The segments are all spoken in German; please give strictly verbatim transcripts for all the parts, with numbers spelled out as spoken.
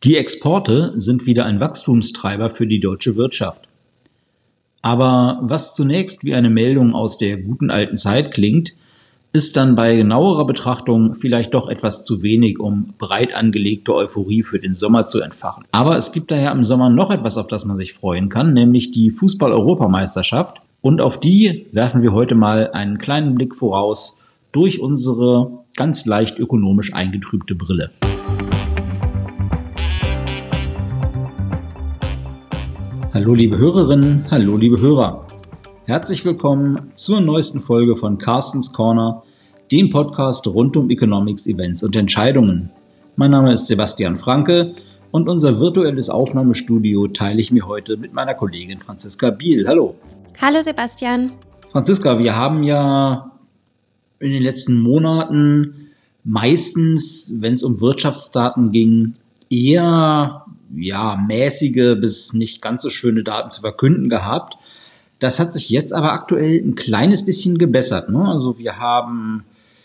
Die Exporte sind wieder ein Wachstumstreiber für die deutsche Wirtschaft. Aber was zunächst wie eine Meldung aus der guten alten Zeit klingt, ist dann bei genauerer Betrachtung vielleicht doch etwas zu wenig, um breit angelegte Euphorie für den Sommer zu entfachen. Aber es gibt daher im Sommer noch etwas, auf das man sich freuen kann, nämlich die Fußball-Europameisterschaft. Und auf die werfen wir heute mal einen kleinen Blick voraus durch unsere ganz leicht ökonomisch eingetrübte Brille. Hallo liebe Hörerinnen, hallo liebe Hörer. Herzlich willkommen zur neuesten Folge von Carstens Corner, dem Podcast rund um Economics, Events und Entscheidungen. Mein Name ist Sebastian Franke und unser virtuelles Aufnahmestudio teile ich mir heute mit meiner Kollegin Franziska Biel. Hallo. Hallo Sebastian. Franziska, wir haben ja in den letzten Monaten meistens, wenn es um Wirtschaftsdaten ging, eher ja, mäßige bis nicht ganz so schöne Daten zu verkünden gehabt. Das hat sich jetzt aber aktuell ein kleines bisschen gebessert, ne? Also wir haben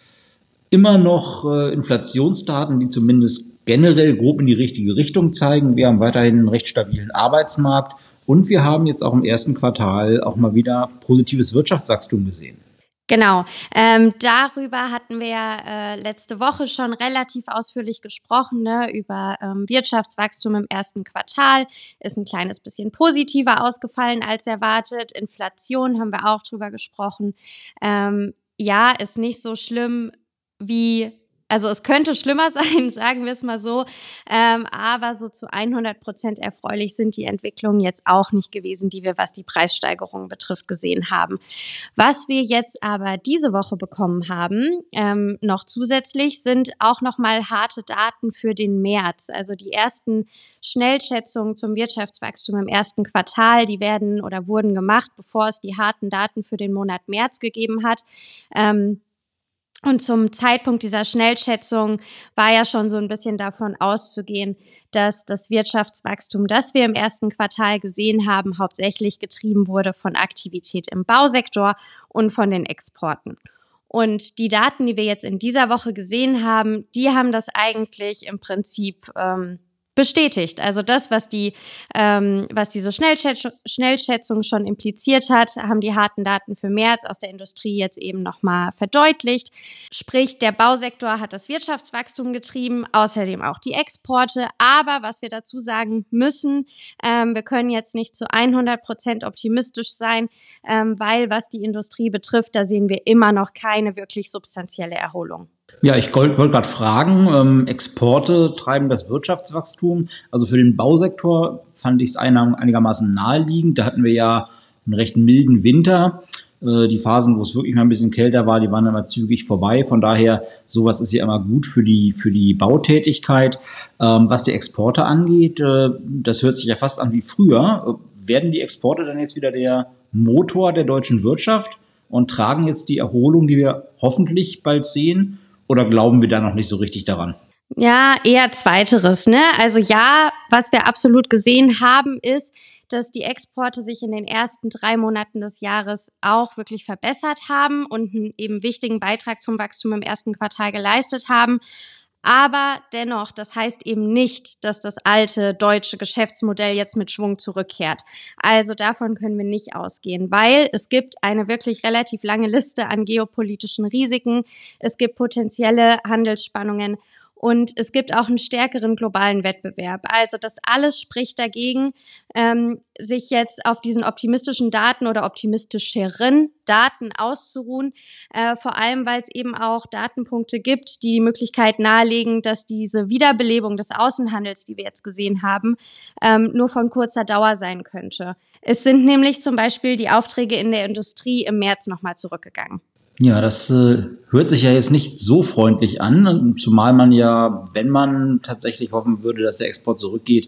immer noch äh, Inflationsdaten, die zumindest generell grob in die richtige Richtung zeigen. Wir haben weiterhin einen recht stabilen Arbeitsmarkt und wir haben jetzt auch im ersten Quartal auch mal wieder positives Wirtschaftswachstum gesehen. Genau, ähm, darüber hatten wir äh, letzte Woche schon relativ ausführlich gesprochen, ne, über ähm, Wirtschaftswachstum im ersten Quartal, ist ein kleines bisschen positiver ausgefallen als erwartet. Inflation haben wir auch drüber gesprochen. Ähm, ja, ist nicht so schlimm wie, also es könnte schlimmer sein, sagen wir es mal so, ähm, aber so zu hundert Prozent erfreulich sind die Entwicklungen jetzt auch nicht gewesen, die wir, was die Preissteigerungen betrifft, gesehen haben. Was wir jetzt aber diese Woche bekommen haben, ähm, noch zusätzlich, sind auch nochmal harte Daten für den März. Also die ersten Schnellschätzungen zum Wirtschaftswachstum im ersten Quartal, die werden oder wurden gemacht, bevor es die harten Daten für den Monat März gegeben hat. Ähm, Und zum Zeitpunkt dieser Schnellschätzung war ja schon so ein bisschen davon auszugehen, dass das Wirtschaftswachstum, das wir im ersten Quartal gesehen haben, hauptsächlich getrieben wurde von Aktivität im Bausektor und von den Exporten. Und die Daten, die wir jetzt in dieser Woche gesehen haben, die haben das eigentlich im Prinzip ähm, bestätigt. Also das, was die, ähm, was diese Schnellschätz- Schnellschätzung schon impliziert hat, haben die harten Daten für März aus der Industrie jetzt eben nochmal verdeutlicht. Sprich, der Bausektor hat das Wirtschaftswachstum getrieben, außerdem auch die Exporte. Aber was wir dazu sagen müssen, ähm, wir können jetzt nicht zu hundert Prozent optimistisch sein, ähm, weil was die Industrie betrifft, da sehen wir immer noch keine wirklich substanzielle Erholung. Ja, ich wollte gerade fragen, ähm, Exporte treiben das Wirtschaftswachstum. Also für den Bausektor fand ich es einigermaßen naheliegend. Da hatten wir ja einen recht milden Winter. Äh, die Phasen, wo es wirklich mal ein bisschen kälter war, die waren immer zügig vorbei. Von daher, sowas ist ja immer gut für die, für die Bautätigkeit. Ähm, was die Exporte angeht, äh, das hört sich ja fast an wie früher. Äh, werden die Exporte dann jetzt wieder der Motor der deutschen Wirtschaft und tragen jetzt die Erholung, die wir hoffentlich bald sehen? Oder glauben wir da noch nicht so richtig daran? Ja, eher Zweiteres, ne? Also ja, was wir absolut gesehen haben, ist, dass die Exporte sich in den ersten drei Monaten des Jahres auch wirklich verbessert haben und einen eben wichtigen Beitrag zum Wachstum im ersten Quartal geleistet haben. Aber dennoch, das heißt eben nicht, dass das alte deutsche Geschäftsmodell jetzt mit Schwung zurückkehrt. Also davon können wir nicht ausgehen, weil es gibt eine wirklich relativ lange Liste an geopolitischen Risiken. Es gibt potenzielle Handelsspannungen und es gibt auch einen stärkeren globalen Wettbewerb. Also das alles spricht dagegen, ähm, sich jetzt auf diesen optimistischen Daten oder optimistischeren Daten auszuruhen, äh, vor allem, weil es eben auch Datenpunkte gibt, die die Möglichkeit nahelegen, dass diese Wiederbelebung des Außenhandels, die wir jetzt gesehen haben, ähm, nur von kurzer Dauer sein könnte. Es sind nämlich zum Beispiel die Aufträge in der Industrie im März nochmal zurückgegangen. Ja, das äh, hört sich ja jetzt nicht so freundlich an, zumal man ja, wenn man tatsächlich hoffen würde, dass der Export zurückgeht,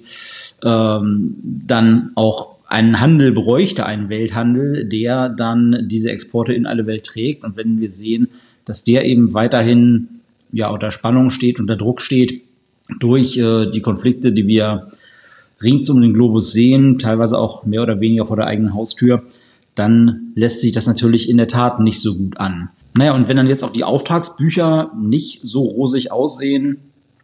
ähm, dann auch einen Handel bräuchte, einen Welthandel, der dann diese Exporte in alle Welt trägt. Und wenn wir sehen, dass der eben weiterhin ja unter Spannung steht, unter Druck steht durch äh, die Konflikte, die wir rings um den Globus sehen, teilweise auch mehr oder weniger vor der eigenen Haustür, dann lässt sich das natürlich in der Tat nicht so gut an. Naja, und wenn dann jetzt auch die Auftragsbücher nicht so rosig aussehen,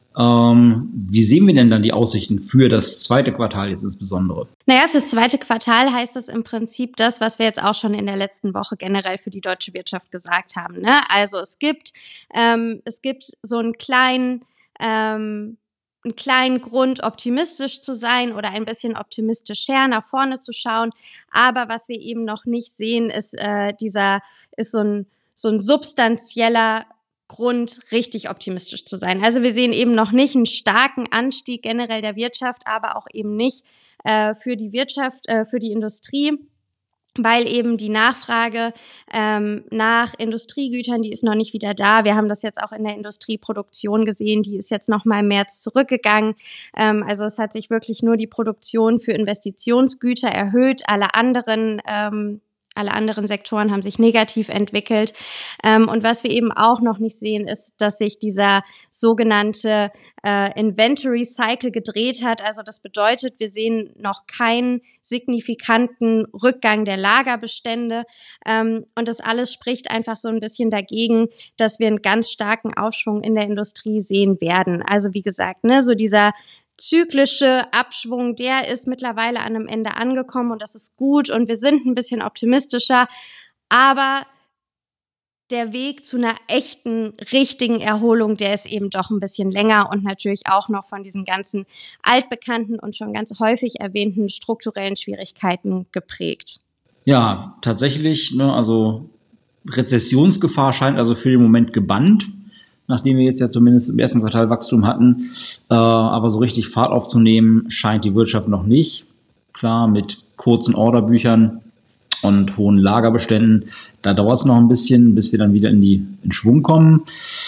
Ähm, wie sehen wir denn dann die Aussichten für das zweite Quartal jetzt insbesondere? Naja, fürs zweite Quartal heißt das im Prinzip das, was wir jetzt auch schon in der letzten Woche generell für die deutsche Wirtschaft gesagt haben. Ne? Also es gibt, ähm, es gibt so einen kleinen, ähm, einen kleinen Grund, optimistisch zu sein oder ein bisschen optimistischer nach vorne zu schauen. Aber was wir eben noch nicht sehen, ist äh, dieser, ist so ein, so ein substanzieller Grund, richtig optimistisch zu sein. Also wir sehen eben noch nicht einen starken Anstieg generell der Wirtschaft, aber auch eben nicht äh, für die Wirtschaft, äh, für die Industrie, weil eben die Nachfrage ähm, nach Industriegütern, die ist noch nicht wieder da. Wir haben das jetzt auch in der Industrieproduktion gesehen, die ist jetzt noch mal im März zurückgegangen. Ähm, also es hat sich wirklich nur die Produktion für Investitionsgüter erhöht. Alle anderen ähm, Alle anderen Sektoren haben sich negativ entwickelt. Ähm, und was wir eben auch noch nicht sehen, ist, dass sich dieser sogenannte äh, Inventory Cycle gedreht hat. Also das bedeutet, wir sehen noch keinen signifikanten Rückgang der Lagerbestände. Ähm, und das alles spricht einfach so ein bisschen dagegen, dass wir einen ganz starken Aufschwung in der Industrie sehen werden. Also wie gesagt, ne, so dieser zyklische Abschwung, der ist mittlerweile an einem Ende angekommen und das ist gut und wir sind ein bisschen optimistischer, aber der Weg zu einer echten, richtigen Erholung, der ist eben doch ein bisschen länger und natürlich auch noch von diesen ganzen altbekannten und schon ganz häufig erwähnten strukturellen Schwierigkeiten geprägt. Ja, tatsächlich, ne, also Rezessionsgefahr scheint also für den Moment gebannt, nachdem wir jetzt ja zumindest im ersten Quartal Wachstum hatten. Äh, aber so richtig Fahrt aufzunehmen scheint die Wirtschaft noch nicht. Klar, mit kurzen Orderbüchern und hohen Lagerbeständen, da dauert es noch ein bisschen, bis wir dann wieder in die in Schwung kommen.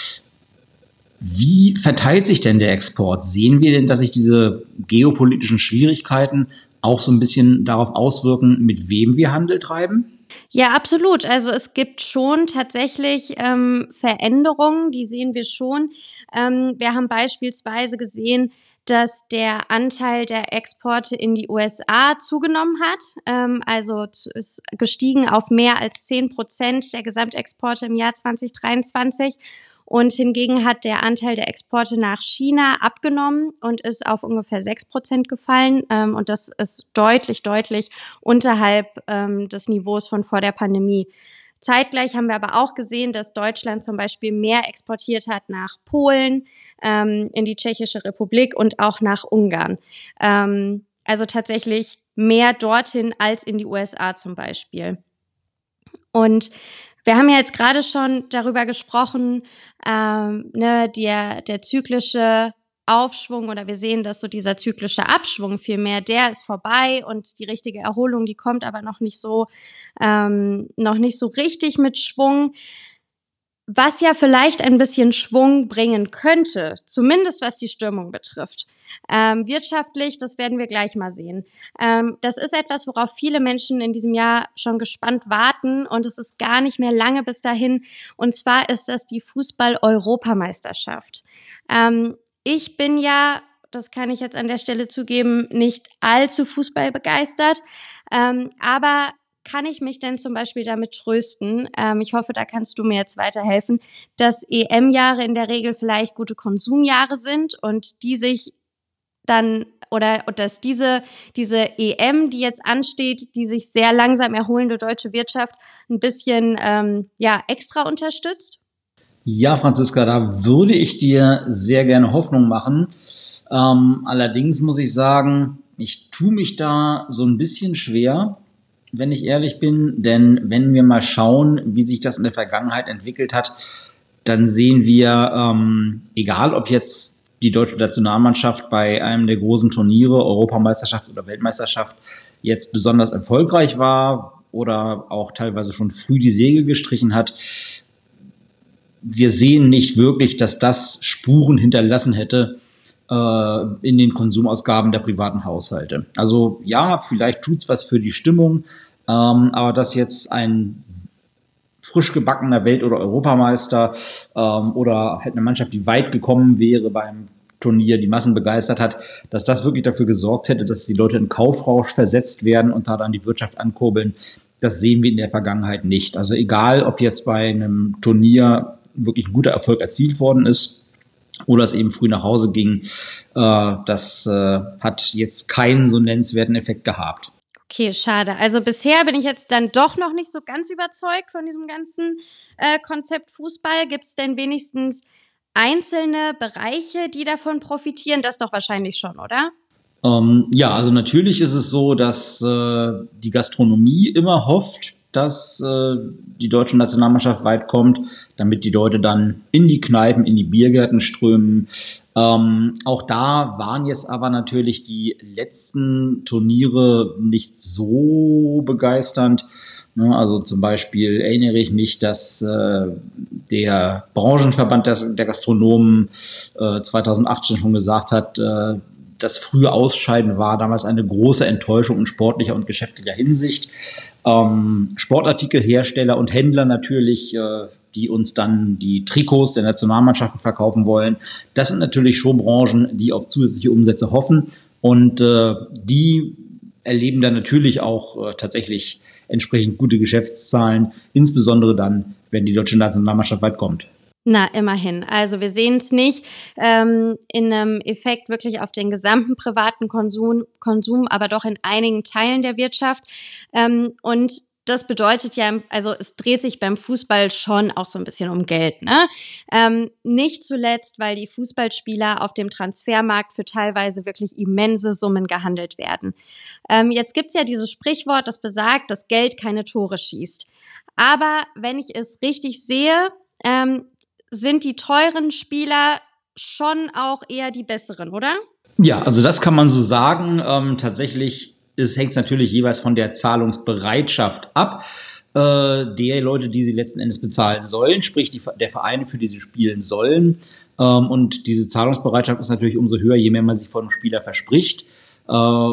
Wie verteilt sich denn der Export? Sehen wir denn, dass sich diese geopolitischen Schwierigkeiten auch so ein bisschen darauf auswirken, mit wem wir Handel treiben? Ja, absolut. Also es gibt schon tatsächlich ähm, Veränderungen, die sehen wir schon. Ähm, wir haben beispielsweise gesehen, dass der Anteil der Exporte in die U S A zugenommen hat. Ähm, also ist gestiegen auf mehr als zehn Prozent der Gesamtexporte im Jahr zwanzig dreiundzwanzig. Und hingegen hat der Anteil der Exporte nach China abgenommen und ist auf ungefähr sechs Prozent gefallen. Ähm, und das ist deutlich, deutlich unterhalb ähm, des Niveaus von vor der Pandemie. Zeitgleich haben wir aber auch gesehen, dass Deutschland zum Beispiel mehr exportiert hat nach Polen, ähm, in die Tschechische Republik und auch nach Ungarn. Ähm, also tatsächlich mehr dorthin als in die U S A zum Beispiel. Und wir haben ja jetzt gerade schon darüber gesprochen, ähm, ne, der, der zyklische Aufschwung oder wir sehen, dass so dieser zyklische Abschwung vielmehr, der ist vorbei und die richtige Erholung, die kommt aber noch nicht so, ähm, noch nicht so richtig mit Schwung. Was ja vielleicht ein bisschen Schwung bringen könnte, zumindest was die Stimmung betrifft. Ähm, wirtschaftlich, das werden wir gleich mal sehen. Ähm, das ist etwas, worauf viele Menschen in diesem Jahr schon gespannt warten und es ist gar nicht mehr lange bis dahin. Und zwar ist das die Fußball-Europameisterschaft. Ähm, ich bin ja, das kann ich jetzt an der Stelle zugeben, nicht allzu Fußball begeistert, ähm, aber kann ich mich denn zum Beispiel damit trösten? Ähm, ich hoffe, da kannst du mir jetzt weiterhelfen, dass E M-Jahre in der Regel vielleicht gute Konsumjahre sind und die sich dann oder dass diese diese E M, die jetzt ansteht, die sich sehr langsam erholende deutsche Wirtschaft ein bisschen ähm, ja extra unterstützt? Ja, Franziska, da würde ich dir sehr gerne Hoffnung machen. Ähm, allerdings muss ich sagen, ich tue mich da so ein bisschen schwer, wenn ich ehrlich bin, denn wenn wir mal schauen, wie sich das in der Vergangenheit entwickelt hat, dann sehen wir, ähm, egal ob jetzt die deutsche Nationalmannschaft bei einem der großen Turniere, Europameisterschaft oder Weltmeisterschaft, jetzt besonders erfolgreich war oder auch teilweise schon früh die Segel gestrichen hat, wir sehen nicht wirklich, dass das Spuren hinterlassen hätte äh, in den Konsumausgaben der privaten Haushalte. Also ja, vielleicht tut's was für die Stimmung, ähm, aber dass jetzt ein frisch gebackener Welt- oder Europameister ähm, oder halt eine Mannschaft, die weit gekommen wäre beim Turnier, die Massen begeistert hat, dass das wirklich dafür gesorgt hätte, dass die Leute in Kaufrausch versetzt werden und da dann die Wirtschaft ankurbeln, das sehen wir in der Vergangenheit nicht. Also egal, ob jetzt bei einem Turnier wirklich ein guter Erfolg erzielt worden ist, oder es eben früh nach Hause ging. Äh, das äh, hat jetzt keinen so nennenswerten Effekt gehabt. Okay, schade. Also bisher bin ich jetzt dann doch noch nicht so ganz überzeugt von diesem ganzen äh, Konzept Fußball. Gibt es denn wenigstens einzelne Bereiche, die davon profitieren? Das doch wahrscheinlich schon, oder? Ähm, ja, also natürlich ist es so, dass äh, die Gastronomie immer hofft, dass äh, die deutsche Nationalmannschaft weit kommt, damit die Leute dann in die Kneipen, in die Biergärten strömen. Ähm, auch da waren jetzt aber natürlich die letzten Turniere nicht so begeisternd. Ne, also zum Beispiel erinnere ich mich, dass äh, der Branchenverband der, der Gastronomen äh, zweitausendachtzehn schon gesagt hat, äh, das frühe Ausscheiden war damals eine große Enttäuschung in sportlicher und geschäftlicher Hinsicht. Ähm, Sportartikelhersteller und Händler natürlich, äh, die uns dann die Trikots der Nationalmannschaften verkaufen wollen. Das sind natürlich schon Branchen, die auf zusätzliche Umsätze hoffen. Und äh, die erleben dann natürlich auch äh, tatsächlich entsprechend gute Geschäftszahlen, insbesondere dann, wenn die deutsche Nationalmannschaft weit kommt. Na, immerhin. Also wir sehen es nicht ähm, in einem Effekt wirklich auf den gesamten privaten Konsum, Konsum, aber doch in einigen Teilen der Wirtschaft. Ähm, und das bedeutet ja, also es dreht sich beim Fußball schon auch so ein bisschen um Geld, ne? Ähm, nicht zuletzt, weil die Fußballspieler auf dem Transfermarkt für teilweise wirklich immense Summen gehandelt werden. Ähm, jetzt gibt's ja dieses Sprichwort, das besagt, dass Geld keine Tore schießt. Aber wenn ich es richtig sehe, ähm, sind die teuren Spieler schon auch eher die besseren, oder? Ja, also das kann man so sagen. Ähm, tatsächlich es hängt natürlich jeweils von der Zahlungsbereitschaft ab, äh, der Leute, die sie letzten Endes bezahlen sollen, sprich die, der Vereine, für die sie spielen sollen. Ähm, und diese Zahlungsbereitschaft ist natürlich umso höher, je mehr man sich von einem Spieler verspricht. Äh,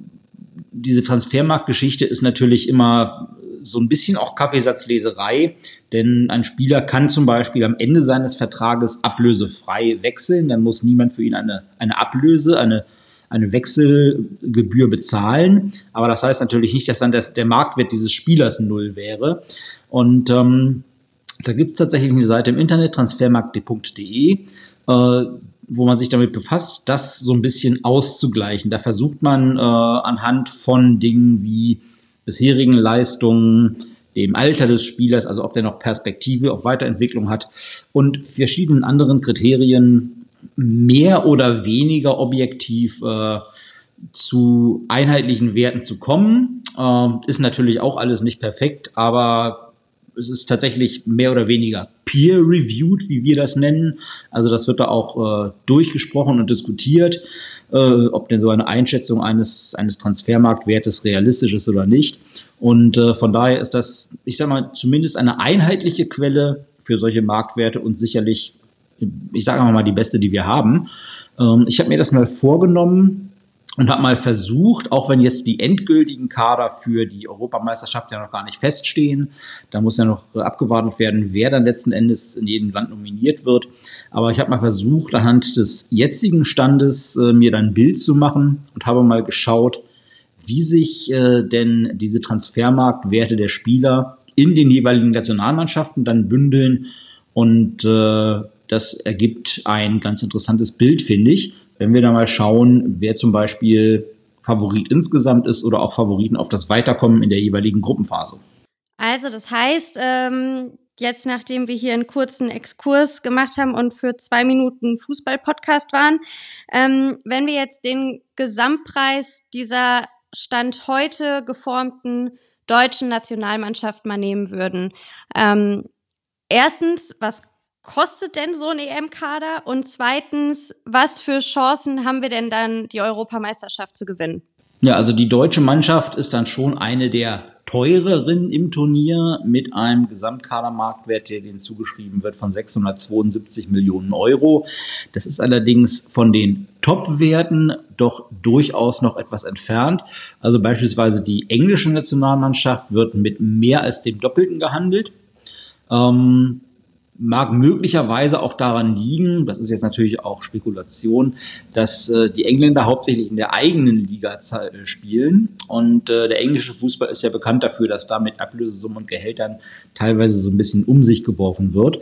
diese Transfermarktgeschichte ist natürlich immer so ein bisschen auch Kaffeesatzleserei, denn ein Spieler kann zum Beispiel am Ende seines Vertrages ablösefrei wechseln, dann muss niemand für ihn eine, eine Ablöse, eine, eine Wechselgebühr bezahlen, aber das heißt natürlich nicht, dass dann das, der Marktwert dieses Spielers null wäre. Und ähm, da gibt es tatsächlich eine Seite im Internet, transfermarkt punkt de, äh, wo man sich damit befasst, das so ein bisschen auszugleichen. Da versucht man äh, anhand von Dingen wie bisherigen Leistungen, dem Alter des Spielers, also ob der noch Perspektive auf Weiterentwicklung hat und verschiedenen anderen Kriterien mehr oder weniger objektiv äh, zu einheitlichen Werten zu kommen. Äh, ist natürlich auch alles nicht perfekt, aber es ist tatsächlich mehr oder weniger peer-reviewed, wie wir das nennen. Also das wird da auch äh, durchgesprochen und diskutiert, äh, ob denn so eine Einschätzung eines, eines Transfermarktwertes realistisch ist oder nicht. Und äh, von daher ist das, ich sag mal, zumindest eine einheitliche Quelle für solche Marktwerte und sicherlich, ich sage mal, die beste, die wir haben. Ähm, ich habe mir das mal vorgenommen und habe mal versucht, auch wenn jetzt die endgültigen Kader für die Europameisterschaft ja noch gar nicht feststehen, da muss ja noch abgewartet werden, wer dann letzten Endes in jedem Land nominiert wird. Aber ich habe mal versucht, anhand des jetzigen Standes äh, mir dann ein Bild zu machen und habe mal geschaut, wie sich äh, denn diese Transfermarktwerte der Spieler in den jeweiligen Nationalmannschaften dann bündeln. Und äh, das ergibt ein ganz interessantes Bild, finde ich, wenn wir da mal schauen, wer zum Beispiel Favorit insgesamt ist oder auch Favoriten auf das Weiterkommen in der jeweiligen Gruppenphase. Also das heißt, ähm, jetzt nachdem wir hier einen kurzen Exkurs gemacht haben und für zwei Minuten Fußball-Podcast waren, ähm, wenn wir jetzt den Gesamtpreis dieser Stand heute geformten deutschen Nationalmannschaft mal nehmen würden. Ähm, erstens, was kostet denn so ein E M-Kader? Und zweitens, was für Chancen haben wir denn dann, die Europameisterschaft zu gewinnen? Ja, also die deutsche Mannschaft ist dann schon eine der teureren im Turnier mit einem Gesamtkadermarktwert, der denen zugeschrieben wird, von sechshundertzweiundsiebzig Millionen Euro. Das ist allerdings von den Top-Werten doch durchaus noch etwas entfernt. Also beispielsweise die englische Nationalmannschaft wird mit mehr als dem Doppelten gehandelt. Ähm, mag möglicherweise auch daran liegen, das ist jetzt natürlich auch Spekulation, dass äh, die Engländer hauptsächlich in der eigenen Liga äh, spielen. Und äh, der englische Fußball ist ja bekannt dafür, dass da mit Ablösesummen und Gehältern teilweise so ein bisschen um sich geworfen wird.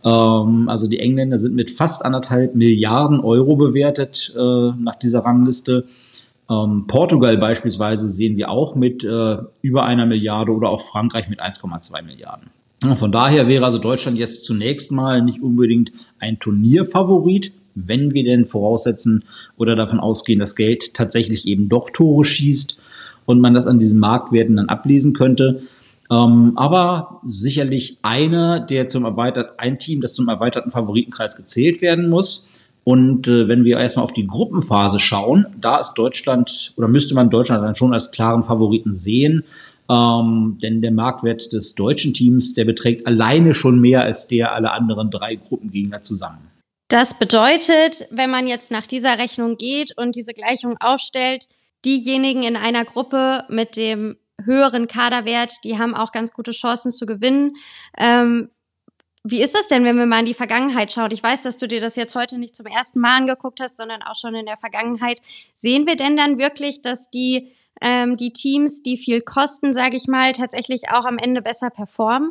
Ähm, also die Engländer sind mit fast anderthalb Milliarden Euro bewertet äh, nach dieser Rangliste. Ähm, Portugal beispielsweise sehen wir auch mit äh, über einer Milliarde oder auch Frankreich mit eins Komma zwei Milliarden. Von daher wäre also Deutschland jetzt zunächst mal nicht unbedingt ein Turnierfavorit, wenn wir denn voraussetzen oder davon ausgehen, dass Geld tatsächlich eben doch Tore schießt und man das an diesen Marktwerten dann ablesen könnte. Ähm, aber sicherlich einer, der zum erweiterten, ein Team, das zum erweiterten Favoritenkreis gezählt werden muss. Und äh, wenn wir erstmal auf die Gruppenphase schauen, da ist Deutschland oder müsste man Deutschland dann schon als klaren Favoriten sehen. Ähm, denn der Marktwert des deutschen Teams, der beträgt alleine schon mehr als der aller anderen drei Gruppengegner zusammen. Das bedeutet, wenn man jetzt nach dieser Rechnung geht und diese Gleichung aufstellt, diejenigen in einer Gruppe mit dem höheren Kaderwert, die haben auch ganz gute Chancen zu gewinnen. Ähm, wie ist das denn, wenn wir mal in die Vergangenheit schauen? Ich weiß, dass du dir das jetzt heute nicht zum ersten Mal angeguckt hast, sondern auch schon in der Vergangenheit. Sehen wir denn dann wirklich, dass die Ähm, die Teams, die viel kosten, sage ich mal, tatsächlich auch am Ende besser performen?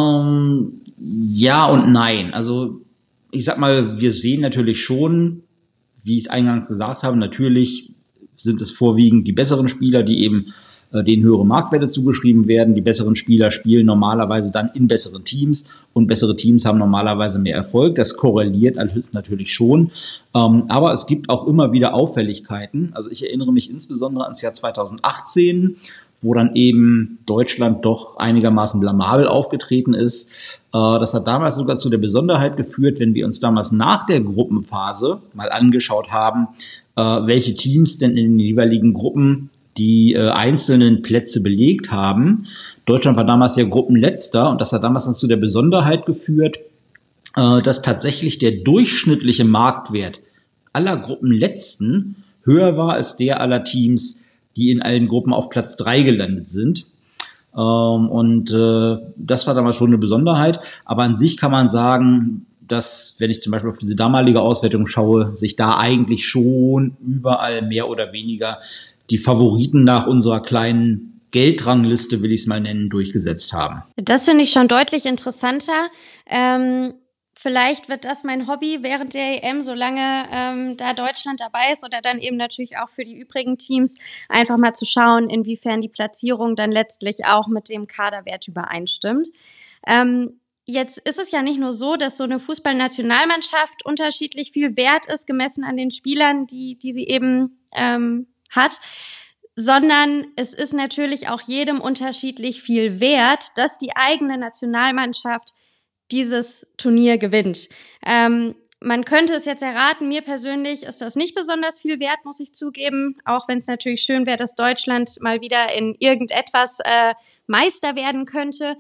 Ähm, ja und nein. Also ich sag mal, wir sehen natürlich schon, wie ich es eingangs gesagt habe, natürlich sind es vorwiegend die besseren Spieler, die eben äh, denen höhere Marktwerte zugeschrieben werden. Die besseren Spieler spielen normalerweise dann in besseren Teams und bessere Teams haben normalerweise mehr Erfolg. Das korreliert natürlich schon. Ähm, aber es gibt auch immer wieder Auffälligkeiten. Also ich erinnere mich insbesondere ans Jahr zweitausendachtzehn, wo dann eben Deutschland doch einigermaßen blamabel aufgetreten ist. Äh, das hat damals sogar zu der Besonderheit geführt, wenn wir uns damals nach der Gruppenphase mal angeschaut haben, äh, welche Teams denn in den jeweiligen Gruppen die äh, einzelnen Plätze belegt haben. Deutschland war damals ja Gruppenletzter und das hat damals dann zu der Besonderheit geführt, äh, dass tatsächlich der durchschnittliche Marktwert aller Gruppenletzten höher war als der aller Teams, die in allen Gruppen auf Platz drei gelandet sind. Ähm, und äh, das war damals schon eine Besonderheit. Aber an sich kann man sagen, dass, wenn ich zum Beispiel auf diese damalige Auswertung schaue, sich da eigentlich schon überall mehr oder weniger die Favoriten nach unserer kleinen Geldrangliste, will ich es mal nennen, durchgesetzt haben. Das finde ich schon deutlich interessanter. Ähm, vielleicht wird das mein Hobby während der E M, solange ähm, da Deutschland dabei ist oder dann eben natürlich auch für die übrigen Teams, einfach mal zu schauen, inwiefern die Platzierung dann letztlich auch mit dem Kaderwert übereinstimmt. Ähm, Jetzt ist es ja nicht nur so, dass so eine Fußballnationalmannschaft unterschiedlich viel wert ist, gemessen an den Spielern, die, die sie eben ähm, hat, sondern es ist natürlich auch jedem unterschiedlich viel wert, dass die eigene Nationalmannschaft dieses Turnier gewinnt. Ähm, man könnte es jetzt erraten, mir persönlich ist das nicht besonders viel wert, muss ich zugeben, auch wenn es natürlich schön wäre, dass Deutschland mal wieder in irgendetwas äh, Meister werden könnte.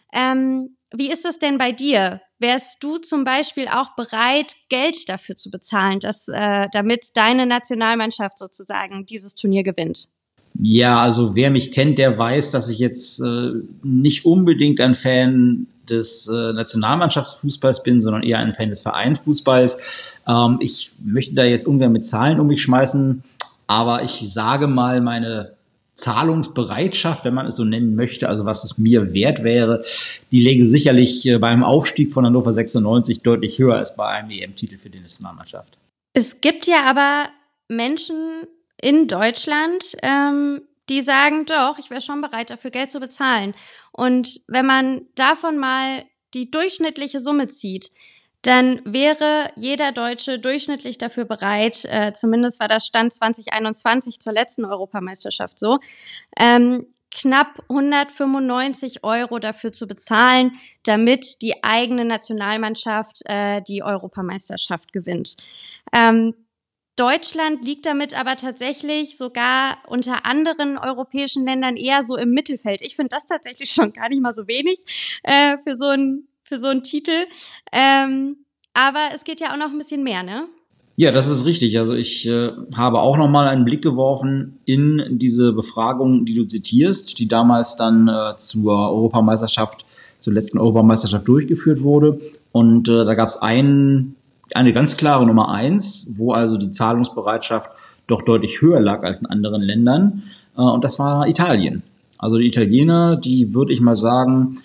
Ähm, wie ist es denn bei dir? Wärst du zum Beispiel auch bereit, Geld dafür zu bezahlen, dass, äh, damit deine Nationalmannschaft sozusagen dieses Turnier gewinnt? Ja, also wer mich kennt, der weiß, dass ich jetzt äh, nicht unbedingt ein Fan des äh, Nationalmannschaftsfußballs bin, sondern eher ein Fan des Vereinsfußballs. Ähm, ich möchte da jetzt ungern mit Zahlen um mich schmeißen, aber ich sage mal, meine Zahlungsbereitschaft, wenn man es so nennen möchte, also was es mir wert wäre, die läge sicherlich äh, beim Aufstieg von Hannover sechsundneunzig deutlich höher als bei einem E M-Titel für die Nationalmannschaft. Es gibt ja aber Menschen in Deutschland, ähm, die sagen, doch, ich wäre schon bereit, dafür Geld zu bezahlen. Und wenn man davon mal die durchschnittliche Summe zieht, dann wäre jeder Deutsche durchschnittlich dafür bereit, äh, zumindest war das Stand zwanzig einundzwanzig zur letzten Europameisterschaft so, ähm, knapp hundertfünfundneunzig Euro dafür zu bezahlen, damit die eigene Nationalmannschaft äh, die Europameisterschaft gewinnt. Ähm, Deutschland liegt damit aber tatsächlich sogar unter anderen europäischen Ländern eher so im Mittelfeld. Ich finde das tatsächlich schon gar nicht mal so wenig äh, für so ein für so einen Titel. Ähm, aber es geht ja auch noch ein bisschen mehr, ne? Ja, das ist richtig. Also ich äh, habe auch noch mal einen Blick geworfen in diese Befragung, die du zitierst, die damals dann äh, zur Europameisterschaft, zur letzten Europameisterschaft durchgeführt wurde. Und äh, da gab es ein, eine ganz klare Nummer eins, wo also die Zahlungsbereitschaft doch deutlich höher lag als in anderen Ländern. Äh, und das war Italien. Also die Italiener, die würde ich mal sagen,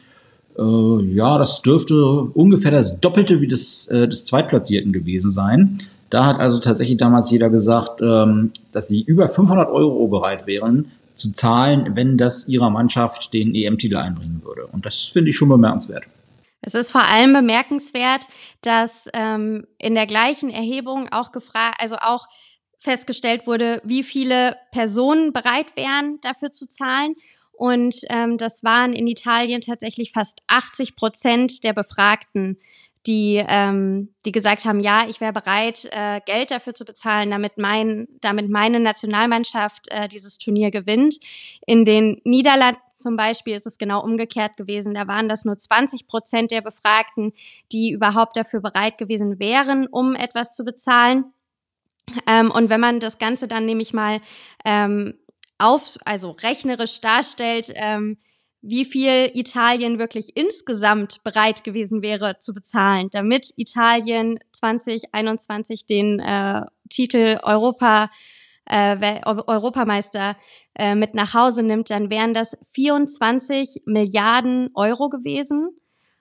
äh, ja, das dürfte ungefähr das Doppelte wie des, äh, des Zweitplatzierten gewesen sein. Da hat also tatsächlich damals jeder gesagt, ähm, dass sie über fünfhundert Euro bereit wären zu zahlen, wenn das ihrer Mannschaft den E M-Titel einbringen würde. Und das finde ich schon bemerkenswert. Es ist vor allem bemerkenswert, dass ähm, in der gleichen Erhebung auch gefragt, also auch festgestellt wurde, wie viele Personen bereit wären, dafür zu zahlen. Und ähm, das waren in Italien tatsächlich fast achtzig Prozent der Befragten, die, ähm, die gesagt haben, ja, ich wäre bereit, äh, Geld dafür zu bezahlen, damit, mein, damit meine Nationalmannschaft äh, dieses Turnier gewinnt. In den Niederlanden zum Beispiel ist es genau umgekehrt gewesen. Da waren das nur zwanzig Prozent der Befragten, die überhaupt dafür bereit gewesen wären, um etwas zu bezahlen. Ähm, und wenn man das Ganze dann nämlich mal ähm, auf, also rechnerisch darstellt, ähm, wie viel Italien wirklich insgesamt bereit gewesen wäre zu bezahlen, damit Italien zwanzig einundzwanzig den äh, Titel Europa, äh, Europameister äh, mit nach Hause nimmt, dann wären das vierundzwanzig Milliarden Euro gewesen,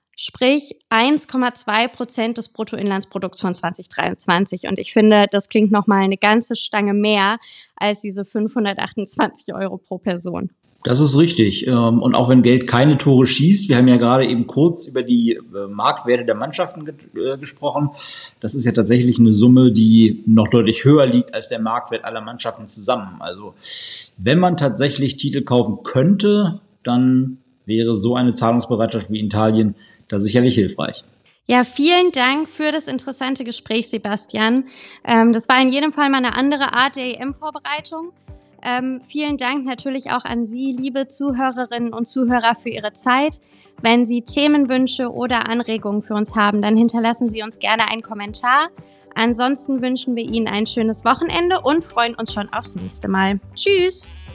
sprich eins Komma zwei Prozent des Bruttoinlandsprodukts von zwanzig dreiundzwanzig. Und ich finde, das klingt nochmal eine ganze Stange mehr als diese fünfhundertachtundzwanzig Euro pro Person. Das ist richtig. Und auch wenn Geld keine Tore schießt, wir haben ja gerade eben kurz über die Marktwerte der Mannschaften ge- gesprochen. Das ist ja tatsächlich eine Summe, die noch deutlich höher liegt als der Marktwert aller Mannschaften zusammen. Also wenn man tatsächlich Titel kaufen könnte, dann wäre so eine Zahlungsbereitschaft wie in Italien da sicherlich hilfreich. Ja, vielen Dank für das interessante Gespräch, Sebastian. Ähm, das war in jedem Fall mal eine andere Art der E M-Vorbereitung. Ähm, vielen Dank natürlich auch an Sie, liebe Zuhörerinnen und Zuhörer, für Ihre Zeit. Wenn Sie Themenwünsche oder Anregungen für uns haben, dann hinterlassen Sie uns gerne einen Kommentar. Ansonsten wünschen wir Ihnen ein schönes Wochenende und freuen uns schon aufs nächste Mal. Tschüss!